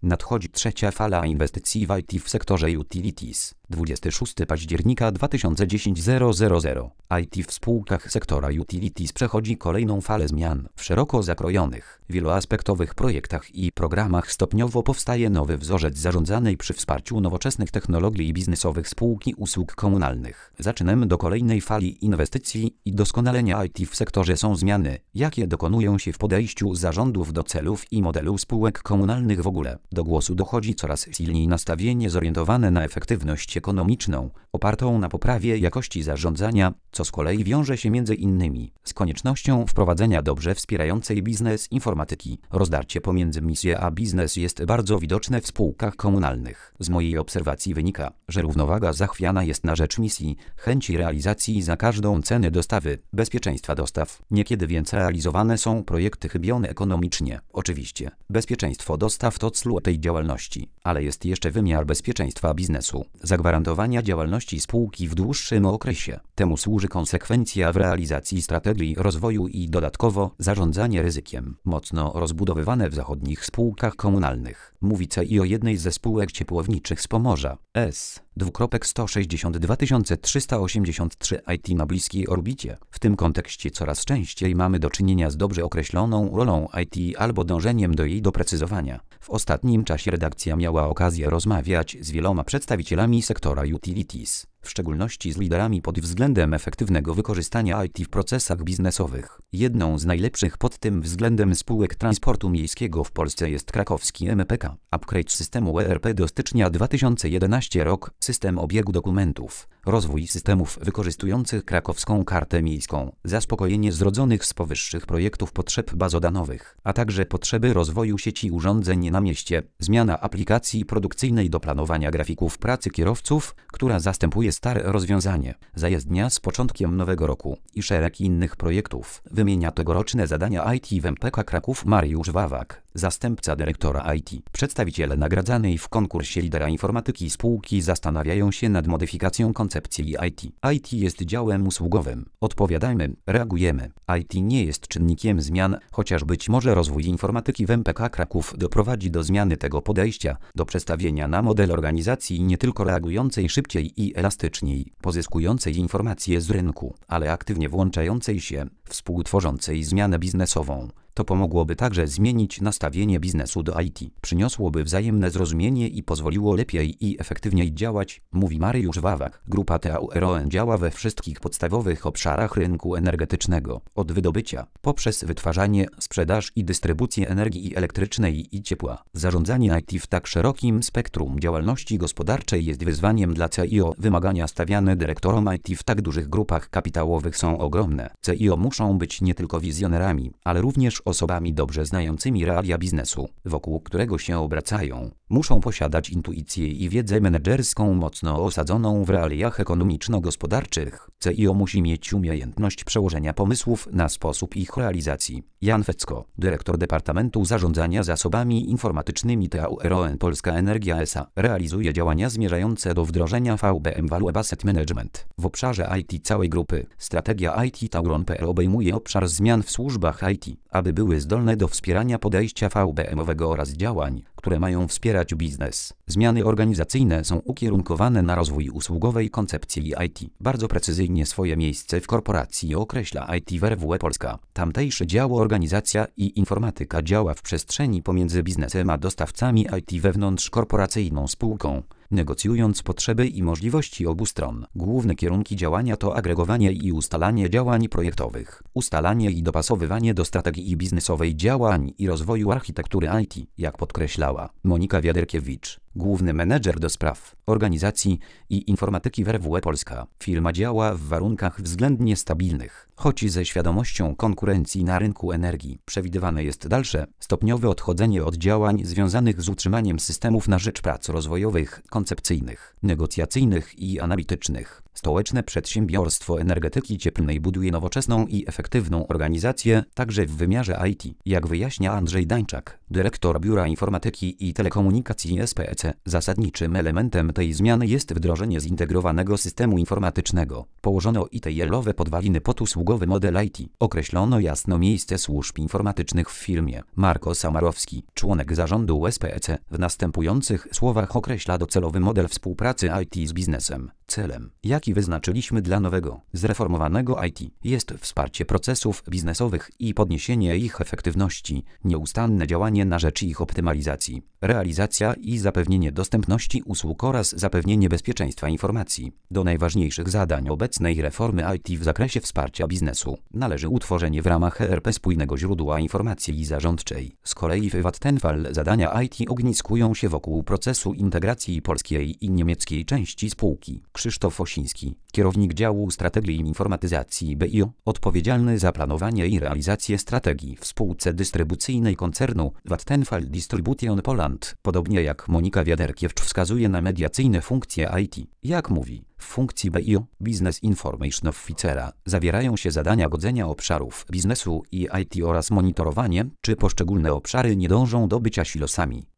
Nadchodzi trzecia fala inwestycji w IT w sektorze utilities. 26 października 2010 000. IT w spółkach sektora utilities przechodzi kolejną falę zmian. W szeroko zakrojonych, wieloaspektowych projektach i programach stopniowo powstaje nowy wzorzec zarządzanej przy wsparciu nowoczesnych technologii i biznesowych spółki usług komunalnych. Zaczynamy do kolejnej fali inwestycji i doskonalenia IT w sektorze są zmiany, jakie dokonują się w podejściu zarządów do celów i modelu spółek komunalnych w ogóle. Do głosu dochodzi coraz silniej nastawienie zorientowane na efektywność ekonomiczną, opartą na poprawie jakości zarządzania, co z kolei wiąże się między innymi z koniecznością wprowadzenia dobrze wspierającej biznes informatyki. Rozdarcie pomiędzy misją a biznes jest bardzo widoczne w spółkach komunalnych. Z mojej obserwacji wynika, że równowaga zachwiana jest na rzecz misji, chęci realizacji za każdą cenę dostawy, bezpieczeństwa dostaw. Niekiedy więc realizowane są projekty chybione ekonomicznie. Oczywiście, bezpieczeństwo dostaw to clou tej działalności, ale jest jeszcze wymiar bezpieczeństwa biznesu, zagwarantowania działalności spółki w dłuższym okresie. Temu służy konsekwencja w realizacji strategii rozwoju i dodatkowo zarządzanie ryzykiem, mocno rozbudowywane w zachodnich spółkach komunalnych. Mówi CIO jednej ze spółek ciepłowniczych z Pomorza, S. 162 383 IT na bliskiej orbicie. W tym kontekście coraz częściej mamy do czynienia z dobrze określoną rolą IT albo dążeniem do jej doprecyzowania. W ostatnim czasie redakcja miała okazję rozmawiać z wieloma przedstawicielami sektora utilities, w szczególności z liderami pod względem efektywnego wykorzystania IT w procesach biznesowych. Jedną z najlepszych pod tym względem spółek transportu miejskiego w Polsce jest krakowski MPK. Upgrade systemu ERP do stycznia 2011 rok, system obiegu dokumentów, rozwój systemów wykorzystujących krakowską kartę miejską, zaspokojenie zrodzonych z powyższych projektów potrzeb bazodanowych, a także potrzeby rozwoju sieci urządzeń na mieście, zmiana aplikacji produkcyjnej do planowania grafików pracy kierowców, która zastępuje stare rozwiązanie, zajezdnia z początkiem nowego roku i szereg innych projektów. Wymienia tegoroczne zadania IT w MPK Kraków Mariusz Wawak, zastępca dyrektora IT. Przedstawiciele nagradzanej w konkursie lidera informatyki spółki zastanawiają się nad modyfikacją koncepcji IT. IT jest działem usługowym. Odpowiadajmy, reagujemy. IT nie jest czynnikiem zmian, chociaż być może rozwój informatyki w MPK Kraków doprowadzi do zmiany tego podejścia, do przestawienia na model organizacji nie tylko reagującej szybciej i elastyczniej, pozyskującej informacje z rynku, ale aktywnie włączającej się, współtworzącej zmianę biznesową. To pomogłoby także zmienić nastawienie biznesu do IT, przyniosłoby wzajemne zrozumienie i pozwoliło lepiej i efektywniej działać, mówi Mariusz Wawak. Grupa TAURON działa we wszystkich podstawowych obszarach rynku energetycznego, od wydobycia, poprzez wytwarzanie, sprzedaż i dystrybucję energii elektrycznej i ciepła. Zarządzanie IT w tak szerokim spektrum działalności gospodarczej jest wyzwaniem dla CIO. Wymagania stawiane dyrektorom IT w tak dużych grupach kapitałowych są ogromne. CIO muszą być nie tylko wizjonerami, ale również osobami dobrze znającymi realia biznesu, wokół którego się obracają. Muszą posiadać intuicję i wiedzę menedżerską mocno osadzoną w realiach ekonomiczno-gospodarczych. CIO musi mieć umiejętność przełożenia pomysłów na sposób ich realizacji. Jan Fecko, dyrektor Departamentu Zarządzania Zasobami Informatycznymi TAURON Polska Energia S.A. realizuje działania zmierzające do wdrożenia VBM Value Asset Management w obszarze IT całej grupy. Strategia IT Tauron.pl obejmuje obszar zmian w służbach IT, aby były zdolne do wspierania podejścia VBM-owego oraz działań, które mają wspierać biznes. Zmiany organizacyjne są ukierunkowane na rozwój usługowej koncepcji IT. Bardzo precyzyjnie swoje miejsce w korporacji określa IT w RWE Polska. Tamtejsze działo organizacja i informatyka działa w przestrzeni pomiędzy biznesem a dostawcami IT wewnątrz korporacyjną spółką, negocjując potrzeby i możliwości obu stron. Główne kierunki działania to agregowanie i ustalanie działań projektowych, ustalanie i dopasowywanie do strategii biznesowej działań i rozwoju architektury IT, jak podkreślała Monika Wiaderkiewicz, główny menedżer do spraw organizacji i informatyki w RWE Polska. Firma działa w warunkach względnie stabilnych, choć ze świadomością konkurencji na rynku energii. Przewidywane jest dalsze, stopniowe odchodzenie od działań związanych z utrzymaniem systemów na rzecz prac rozwojowych, koncepcyjnych, negocjacyjnych i analitycznych. Stołeczne Przedsiębiorstwo Energetyki Cieplnej buduje nowoczesną i efektywną organizację, także w wymiarze IT. Jak wyjaśnia Andrzej Dańczak, dyrektor Biura Informatyki i Telekomunikacji SPEC, zasadniczym elementem tej zmiany jest wdrożenie zintegrowanego systemu informatycznego. Położono IT-owe podwaliny pod usługowy model IT. Określono jasno miejsce służb informatycznych w firmie. Marko Samarowski, członek zarządu SPEC, w następujących słowach określa docelowy model współpracy IT z biznesem. Celem, jaki wyznaczyliśmy dla nowego, zreformowanego IT, jest wsparcie procesów biznesowych i podniesienie ich efektywności, nieustanne działanie na rzecz ich optymalizacji, realizacja i zapewnienie dostępności usług oraz zapewnienie bezpieczeństwa informacji. Do najważniejszych zadań obecnej reformy IT w zakresie wsparcia biznesu należy utworzenie w ramach ERP spójnego źródła informacji zarządczej. Z kolei w Vattenfall zadania IT ogniskują się wokół procesu integracji polskiej i niemieckiej części spółki. Krzysztof Osiński, kierownik działu strategii i informatyzacji BIO, odpowiedzialny za planowanie i realizację strategii w spółce dystrybucyjnej koncernu Vattenfall Distribution Poland, podobnie jak Monika Wiaderkiewicz, wskazuje na mediacyjne funkcje IT. Jak mówi, w funkcji BIO, Business Information Officera, zawierają się zadania godzenia obszarów biznesu i IT oraz monitorowanie, czy poszczególne obszary nie dążą do bycia silosami.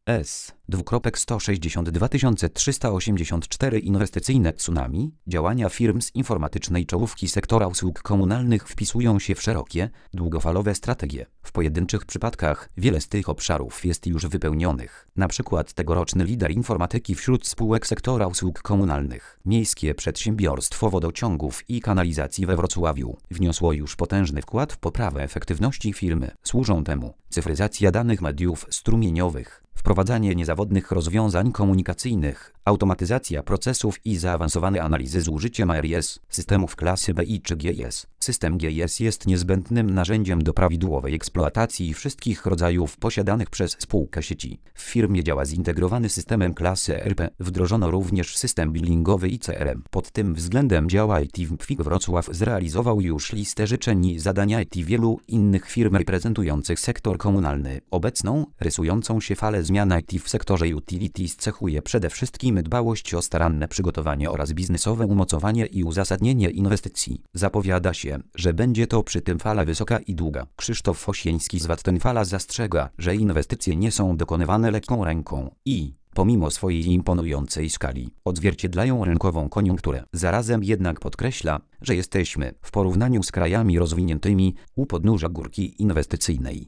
S. 384 Inwestycyjne tsunami, działania firm z informatycznej czołówki sektora usług komunalnych wpisują się w szerokie, długofalowe strategie. W pojedynczych przypadkach wiele z tych obszarów jest już wypełnionych. Na przykład tegoroczny lider informatyki wśród spółek sektora usług komunalnych, Miejskie Przedsiębiorstwo Wodociągów i Kanalizacji we Wrocławiu, wniosło już potężny wkład w poprawę efektywności firmy. Służą temu cyfryzacja danych mediów strumieniowych, wprowadzanie niezawodnych rozwiązań komunikacyjnych, automatyzacja procesów i zaawansowane analizy z użyciem RIS, systemów klasy BI czy GIS. System GIS jest niezbędnym narzędziem do prawidłowej eksploatacji wszystkich rodzajów posiadanych przez spółkę sieci. W firmie działa zintegrowany systemem klasy ERP. Wdrożono również system billingowy i CRM. Pod tym względem dział IT w PWIK Wrocław zrealizował już listę życzeń i zadań IT wielu innych firm reprezentujących sektor komunalny. Obecną, rysującą się falę zmian IT w sektorze utilities cechuje przede wszystkim dbałość o staranne przygotowanie oraz biznesowe umocowanie i uzasadnienie inwestycji. Zapowiada się, że będzie to przy tym fala wysoka i długa. Krzysztof Osiński z Vattenfalla zastrzega, że inwestycje nie są dokonywane lekką ręką i, pomimo swojej imponującej skali, odzwierciedlają rynkową koniunkturę. Zarazem jednak podkreśla, że jesteśmy, w porównaniu z krajami rozwiniętymi, u podnóża górki inwestycyjnej.